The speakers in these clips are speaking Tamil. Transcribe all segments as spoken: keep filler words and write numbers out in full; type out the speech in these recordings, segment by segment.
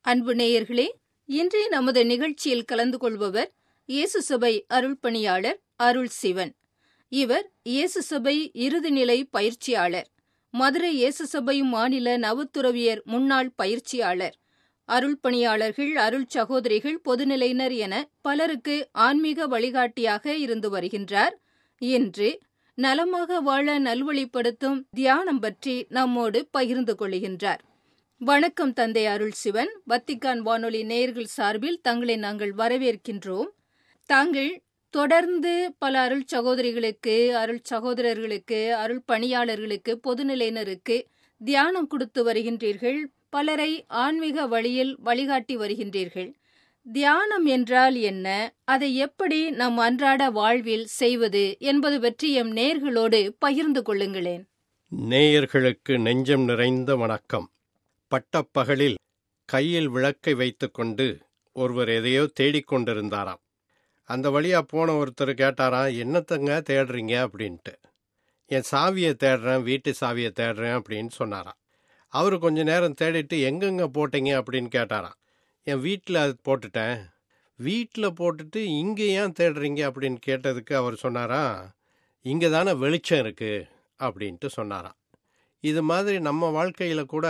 அன்பு நேயர்களே, இன்றைய நமது நிகழ்ச்சியில் கலந்து கொள்பவர் இயேசு சபை அருள் பணியாளர் அருள் சிவன். இவர் இயேசு சபை இறுதிநிலை பயிற்சியாளர், மதுரை இயேசு சபை மாநில நவத்துறவியர் முன்னாள் பயிற்சியாளர். அருள் பணியாளர்கள், அருள் சகோதரிகள், பொதுநிலையினர் என பலருக்கு ஆன்மீக வழிகாட்டியாக இருந்து வருகின்றார். இன்று நலமாக வாழ நல்வழிப்படுத்தும் தியானம் பற்றி நம்மோடு பகிர்ந்து கொள்கின்றார். வணக்கம் தந்தை அருள் சிவன். வத்திக்கான் வானொலி நேயர்கள் சார்பில் தங்களை நாங்கள் வரவேற்கின்றோம். தாங்கள் தொடர்ந்து பல அருள் சகோதரிகளுக்கு, அருள் சகோதரர்களுக்கு, அருள் பணியாளர்களுக்கு, பொதுநிலையினருக்கு தியானம் கொடுத்து வருகின்றீர்கள். பலரை ஆன்மீக வழியில் வழிகாட்டி வருகின்றீர்கள். தியானம் என்றால் என்ன, அதை எப்படி நம் அன்றாட வாழ்வில் செய்வது என்பது பற்றி எம் நேயர்களோடு பகிர்ந்து கொள்ளுங்களேன். நேயர்களுக்கு நெஞ்சம் நிறைந்த வணக்கம். பட்டப்பகலில் கையில் விளக்கை வைத்துக்கொண்டு ஒருவர் எதையோ தேடிக்கொண்டிருந்தாராம். அந்த வழியா போன ஒருத்தர் கேட்டாராம், என்னத்தங்க தேடுறீங்க அப்படின்ட்டு. என் சாவியை தேடுறேன், வீட்டு சாவியை தேடுறேன் அப்படின்னு சொன்னாராம். அவர் கொஞ்ச நேரம் தேடிட்டு எங்கெங்க போட்டீங்க அப்படின்னு கேட்டாராம். என் வீட்டில் அது போட்டுட்டேன். வீட்டில் போட்டுட்டு இங்கே ஏன் தேடுறீங்க அப்படின்னு கேட்டதுக்கு அவர் சொன்னாராம், இங்கே தானே வெளிச்சம் இருக்குது அப்படின்ட்டு சொன்னாராம். இது மாதிரி நம்ம வாழ்க்கையில் கூட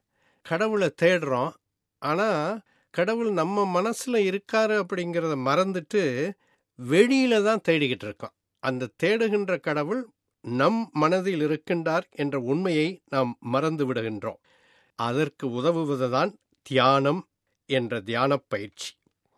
கடவுளை தேடுறோம். ஆனால் கடவுள் நம்ம மனசில் இருக்காரு அப்படிங்கிறத மறந்துட்டு வெளியில தான் தேடிக்கிட்டு இருக்கோம். அந்த தேடுகின்ற கடவுள் நம் மனதில் இருக்கின்றார் என்ற உண்மையை நாம் மறந்து விடுகின்றோம். அதற்கு உதவுவதுதான் தியானம் என்ற தியான பயிற்சி.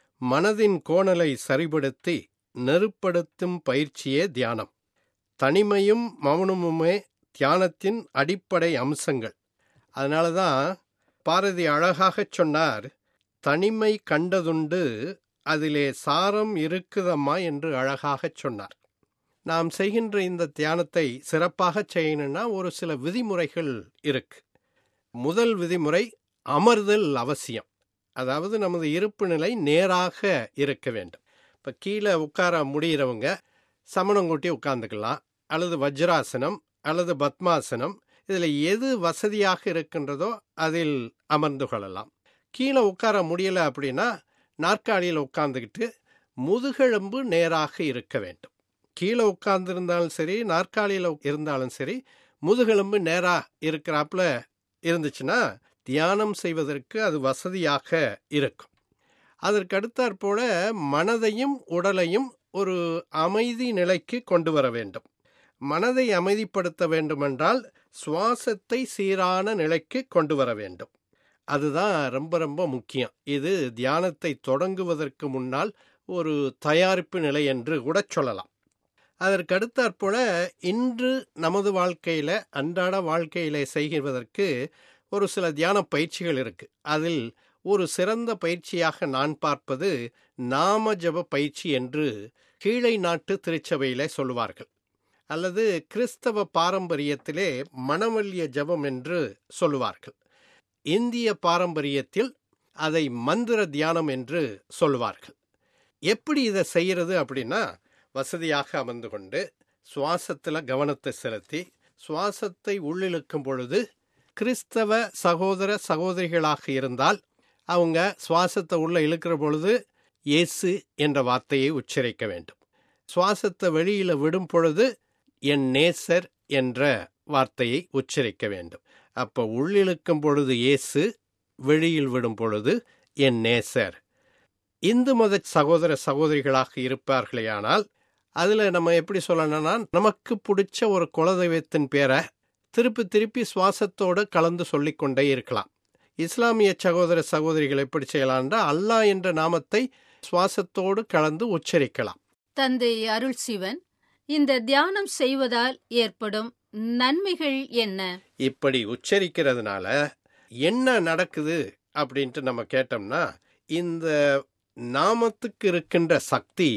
மனதின் கோணலை சரிபடுத்தி நெருப்படுத்தும் பயிற்சியே தியானம். தனிமையும் மௌனமுமே தியானத்தின் அடிப்படை அம்சங்கள். அதனால தான் பாரதி அழகாகச் சொன்னார், தனிமை கண்டதுண்டு அதிலே சாரம் இருக்குதம்மா என்று அழகாகச் சொன்னார். நாம் செய்கின்ற இந்த தியானத்தை சிறப்பாக செய்யணும்னா ஒரு சில விதிமுறைகள் இருக்கு. முதல் விதிமுறை, அமர்தல் அவசியம். அதாவது நமது இருப்பு நிலை நேராக இருக்க வேண்டும். இப்போ கீழே உட்கார முடிகிறவங்க சமணங்கூட்டி உட்கார்ந்துக்கலாம், அல்லது வஜ்ராசனம் அல்லது பத்மாசனம், இதில் எது வசதியாக இருக்கின்றதோ அதில் அமர்ந்து கொள்ளலாம். கீழே உட்கார முடியலை அப்படின்னா நாற்காலியில் உட்கார்ந்துக்கிட்டு முதுகெலும்பு நேராக இருக்க வேண்டும். கீழே உட்கார்ந்துருந்தாலும் சரி, நாற்காலியில் இருந்தாலும் சரி, முதுகெலும்பு நேராக இருக்கிறாப்புல இருந்துச்சுன்னா தியானம் செய்வதற்கு அது வசதியாக இருக்கும். அதற்கு அடுத்தாற்போல மனதையும் உடலையும் ஒரு அமைதி நிலைக்கு கொண்டு வர வேண்டும். மனதை அமைதிப்படுத்த வேண்டுமென்றால் சுவாசத்தை சீரான நிலைக்கு கொண்டு வர வேண்டும். அதுதான் ரொம்ப ரொம்ப முக்கியம். இது தியானத்தை தொடங்குவதற்கு முன்னால் ஒரு தயாரிப்பு நிலை என்று கூட சொல்லலாம். அதற்கு அடுத்தாற்போல இன்று நமது வாழ்க்கையில், அன்றாட வாழ்க்கையிலே செய்வதற்கு ஒரு சில தியான பயிற்சிகள் இருக்கு. அதில் ஒரு சிறந்த பயிற்சியாக நான் பார்ப்பது நாம ஜப பயிற்சி என்று கீழை நாட்டு திருச்சபையிலே சொல்லுவார்கள், அல்லது கிறிஸ்தவ பாரம்பரியத்திலே மணவல்லிய ஜபம் என்று சொல்லுவார்கள். இந்திய பாரம்பரியத்தில் அதை மந்திர தியானம் என்று சொல்லுவார்கள். எப்படி இதை செய்கிறது அப்படின்னா, வசதியாக அமர்ந்து கொண்டு சுவாசத்தில் கவனத்தை செலுத்தி சுவாசத்தை உள்ளிழுக்கும் பொழுது கிறிஸ்தவ சகோதர சகோதரிகளாக இருந்தால் அவங்க சுவாசத்தை உள்ள இழுக்கிற பொழுது இயேசு என்ற வார்த்தையை உச்சரிக்க வேண்டும். சுவாசத்தை வெளியில் விடும் பொழுது என் நேசர் என்ற வார்த்தையை உச்சரிக்க வேண்டும். அப்போ உள்ளிழுக்கும் பொழுது இயேசு, வெளியில் விடும் பொழுது என் நேசர். இந்து மத சகோதர சகோதரிகளாக இருப்பார்களேயானால் அதில் நம்ம எப்படி சொல்லணும்னா, நமக்கு பிடிச்ச ஒரு குலதெய்வத்தின் பேரை திருப்பி திருப்பி சுவாசத்தோடு கலந்து சொல்லிக்கொண்டே இருக்கலாம். இஸ்லாமிய சகோதர சகோதரிகள் எப்படி செய்யலாம்னா, அல்லாஹ் என்ற நாமத்தை சுவாசத்தோடு கலந்து உச்சரிக்கலாம். தந்தை அருள் சிவன், இந்த தியானம் செய்வதால் ஏற்படும் நன்மைகள் என்ன? இப்படி உச்சரிக்கிறதுனால என்ன நடக்குது அப்படின்ட்டு நம்ம கேட்டோம்னா, இந்த நாமத்துக்கு இருக்கின்ற சக்தி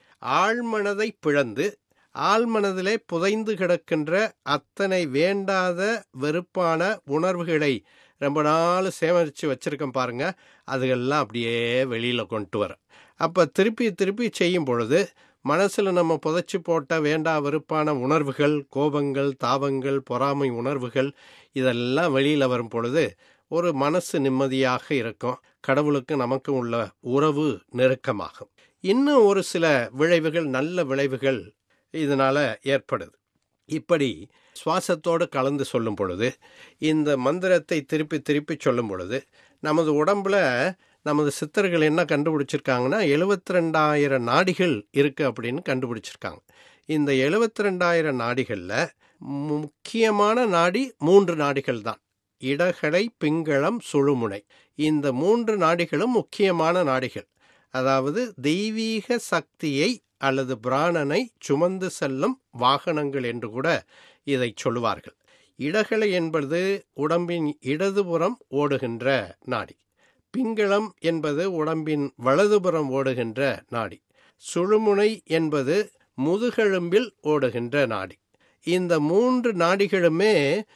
ஆழ்மனதை பிளந்து ஆழ்மனதிலே புதைந்து கிடக்கின்ற அத்தனை வேண்டாத வெறுப்பான உணர்வுகளை ரொம்ப நாள் சேகரித்து வச்சிருக்கோம் பாருங்க, அதுகெல்லாம் அப்படியே வெளியில் கொண்டு வர. அப்போ திருப்பி திருப்பி செய்யும் பொழுது மனசில் நம்ம புதைச்சி போட்ட வேண்டா வெறுப்பான உணர்வுகள், கோபங்கள், தாபங்கள், பொறாமை உணர்வுகள் இதெல்லாம் வெளியில் வரும் பொழுது ஒரு மனசு நிம்மதியாக இருக்கும். கடவுளுக்கு நமக்கு உள்ள உறவு நெருக்கமாகும். இன்னும் ஒரு சில விளைவுகள், நல்ல விளைவுகள் இதனால ஏற்படுது. இப்படி சுவாசத்தோடு கலந்து சொல்லும் பொழுது, இந்த மந்திரத்தை திருப்பி திருப்பி சொல்லும் பொழுது, நமது உடம்புல நமது சித்தர்கள் என்ன கண்டுபிடிச்சிருக்காங்கன்னா எழுபத்தி ரெண்டாயிரம் நாடிகள் இருக்கு அப்படின்னு கண்டுபிடிச்சிருக்காங்க. இந்த எழுபத்தி ரெண்டாயிரம் நாடிகள்ல முக்கியமான நாடி மூன்று நாடிகள் தான். இடகலை, பிங்களம், சுழுமுனை. இந்த மூன்று நாடிகளும் முக்கியமான நாடிகள். அதாவது தெய்வீக சக்தியை அல்லது பிராணனை சுமந்து செல்லும் வாகனங்கள் என்று கூட இதை சொல்லுவார்கள். இடகலை என்பது உடம்பின் இடதுபுறம் ஓடுகின்ற நாடி. பிங்களம் என்பது உடம்பின் வலதுபுறம் ஓடுகின்ற நாடி. சுழுமுனை என்பது முதுகெலும்பில் ஓடுகின்ற நாடி. இந்த மூன்று நாடிகளுமே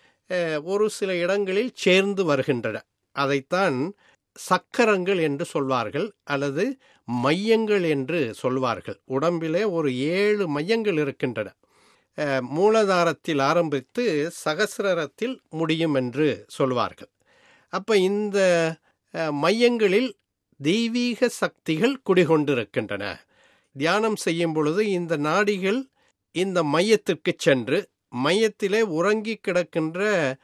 ஒரு சில இடங்களில் சேர்ந்து வருகின்றன. அதைத்தான் சக்கரங்கள் என்று சொல்வார்கள் அல்லது மையங்கள் என்று சொல்வார்கள். உடம்பிலே ஒரு ஏழு மையங்கள் இருக்கின்றன. மூலதாரத்தில் ஆரம்பித்து சகசிரத்தில் முடியும் என்று சொல்வார்கள். அப்ப இந்த மையங்களில் தெய்வீக சக்திகள் குடிகொண்டிருக்கின்றன. தியானம் செய்யும் பொழுது இந்த நாடிகள் இந்த மையத்திற்கு சென்று மையத்திலே உறங்கி கிடக்கின்ற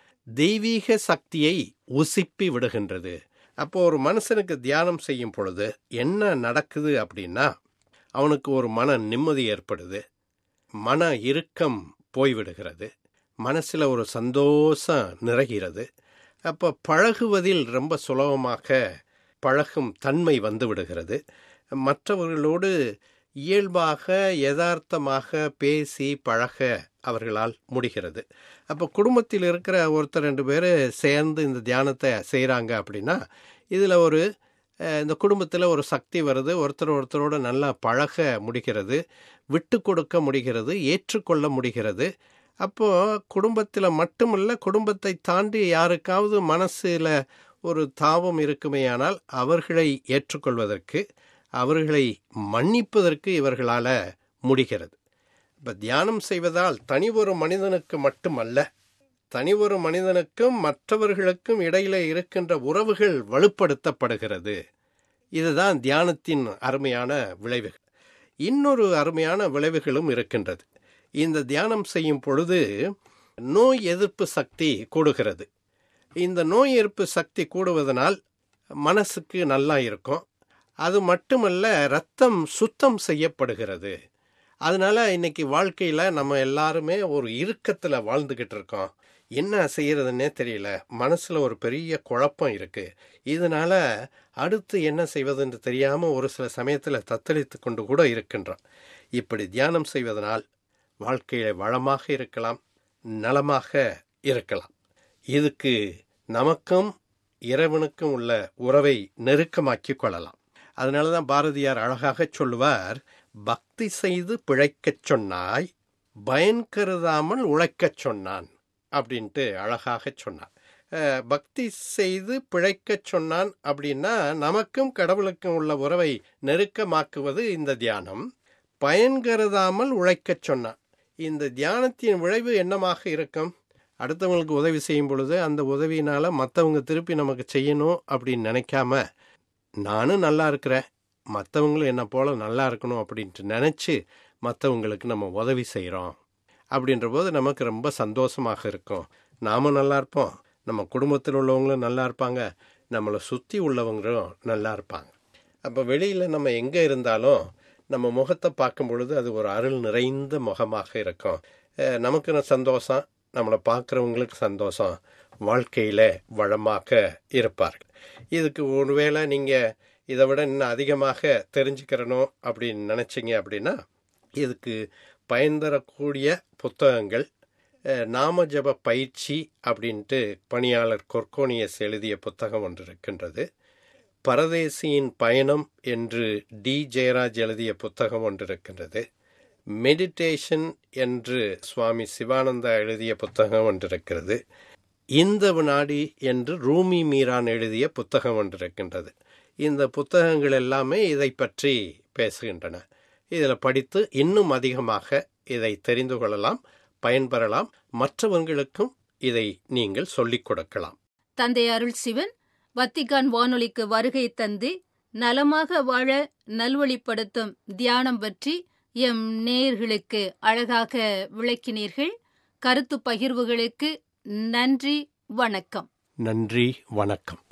தெய்வீக சக்தியை உசிப்பி விடுகின்றது. அப்போ ஒரு மனுஷனுக்கு தியானம் செய்யும் பொழுது என்ன நடக்குது அப்படின்னா, அவனுக்கு ஒரு மன நிம்மதி ஏற்படுது, மன இறுக்கம் போய்விடுகிறது, மனசில் ஒரு சந்தோஷம் நிறைகிறது. அப்போ பழகுவதில் ரொம்ப சுலபமாக பழகும் தன்மை வந்து விடுகிறது. மற்றவர்களோடு இயல்பாக யதார்த்தமாக பேசி பழக அவர்களால் முடிகிறது. அப்போ குடும்பத்தில் இருக்கிற ஒருத்தர் ரெண்டு பேர் சேர்ந்து இந்த தியானத்தை செய்கிறாங்க அப்படின்னா, இதில் ஒரு இந்த குடும்பத்தில் ஒரு சக்தி வருது. ஒருத்தர் ஒருத்தரோடு நல்லா பழக முடிகிறது, விட்டு கொடுக்க முடிகிறது, ஏற்றுக்கொள்ள முடிகிறது. அப்போது குடும்பத்தில் மட்டுமல்ல, குடும்பத்தை தாண்டி யாருக்காவது மனசில் ஒரு தாபம் இருக்குமேயானால் அவர்களை ஏற்றுக்கொள்வதற்கு, அவர்களை மன்னிப்பதற்கு இவர்களால் முடிகிறது. இப்போ தியானம் செய்வதால் தனி ஒரு மனிதனுக்கு மட்டுமல்ல, தனி ஒரு மனிதனுக்கும் மற்றவர்களுக்கும் இடையிலே இருக்கின்ற உறவுகள் வலுப்படுத்தப்படுகிறது. இதுதான் தியானத்தின் அருமையான விளைவுகள். இன்னொரு அருமையான விளைவுகளும் இருக்கின்றது. இந்த தியானம் செய்யும் பொழுது நோய் எதிர்ப்பு சக்தி கூடுகிறது. இந்த நோய் எதிர்ப்பு சக்தி கூடுவதனால் மனசுக்கு நல்லா இருக்கும். அது மட்டுமல்ல, இரத்தம் சுத்தம் செய்யப்படுகிறது. அதனால இன்னைக்கு வாழ்க்கையில் நம்ம எல்லாருமே ஒரு இறுக்கத்தில் வாழ்ந்துக்கிட்டு இருக்கோம். என்ன செய்யறதுன்னே தெரியல, மனசில் ஒரு பெரிய குழப்பம் இருக்குது. இதனால அடுத்து என்ன செய்வதுன்னு தெரியாமல் ஒரு சில சமயத்தில் தத்தளித்து கொண்டு கூட இருக்கின்றோம். இப்படி தியானம் செய்வதனால் வாழ்க்கையில் வளமாக இருக்கலாம், நலமாக இருக்கலாம். இதுக்கு நமக்கும் இறைவனுக்கும் உள்ள உறவை நெருக்கமாக்கி கொள்ளலாம். அதனால தான் பாரதியார் அழகாக சொல்லுவார், பக்தி செய்து பிழைக்கச் சொன்னாய், பயன் கருதாமல் உழைக்கச் சொன்னான் அப்படின்ட்டு அழகாக சொன்னார். பக்தி செய்து பிழைக்கச் சொன்னான் அப்படின்னா நமக்கும் கடவுளுக்கும் உள்ள உறவை நெருக்கமாக்குவது இந்த தியானம். பயன் கருதாமல் உழைக்கச் சொன்னான். இந்த தியானத்தின் விளைவு என்னமாக இருக்கும்? அடுத்தவங்களுக்கு உதவி செய்யும் பொழுது அந்த உதவியினால் மற்றவங்க திருப்பி நமக்கு செய்யணும் அப்படின்னு நினைக்காம, நானும் நல்லா இருக்கிறேன், மற்றவங்களும் என்னை போல் நல்லா இருக்கணும் அப்படின்ட்டு நினச்சி மற்றவங்களுக்கு நம்ம உதவி செய்கிறோம். அப்படின்ற போது நமக்கு ரொம்ப சந்தோஷமாக இருக்கும். நாமும் நல்லா இருப்போம், நம்ம குடும்பத்தில் உள்ளவங்களும் நல்லா இருப்பாங்க, நம்மளை சுற்றி உள்ளவங்களும் நல்லா இருப்பாங்க. அப்போ வெளியில் நம்ம எங்கே இருந்தாலும் நம்ம முகத்தை பார்க்கும் பொழுது அது ஒரு அருள் நிறைந்த முகமாக இருக்கும். நமக்கு சந்தோஷம், நம்மளை பார்க்குறவங்களுக்கு சந்தோஷம், வாழ்க்கையில் வளமாக இருப்பார்கள். இதுக்கு ஒருவேளை நீங்கள் இதை விட இன்னும் அதிகமாக தெரிஞ்சுக்கிறணும் அப்படின்னு நினச்சிங்க அப்படின்னா, இதுக்கு பயன் தரக்கூடிய புத்தகங்கள், நாம ஜப பயிற்சி அப்படின்ட்டு பணியாளர் கொர்கோனியஸ் எழுதிய புத்தகம் ஒன்று இருக்கின்றது. பரதேசியின் பயணம் என்று டி ஜெயராஜ் எழுதிய புத்தகம் ஒன்று இருக்கின்றது. மெடிடேஷன் என்று சுவாமி சிவானந்தா எழுதிய புத்தகம் ஒன்று இருக்கிறது. இந்த வினாடி என்று ரூமி மீரான் எழுதிய புத்தகம் ஒன்று இருக்கின்றது. இந்த புத்தகங்கள் எல்லாமே இதை பற்றி பேசுகின்றன. இதில் படித்து இன்னும் அதிகமாக இதை தெரிந்து கொள்ளலாம், பயன்பெறலாம், மற்றவர்களுக்கும் இதை நீங்கள் சொல்லிக் கொடுக்கலாம். தந்தை அருள் சிவன் வத்திக்கான் வானொலிக்கு வருகை தந்து நலமாக வாழ நல்வழிப்படுத்தும் தியானம் பற்றி எம் நேயர்களுக்கு அழகாக விளக்கினீர்கள். கருத்து பகிர்வுகளுக்கு நன்றி, வணக்கம். நன்றி, வணக்கம்.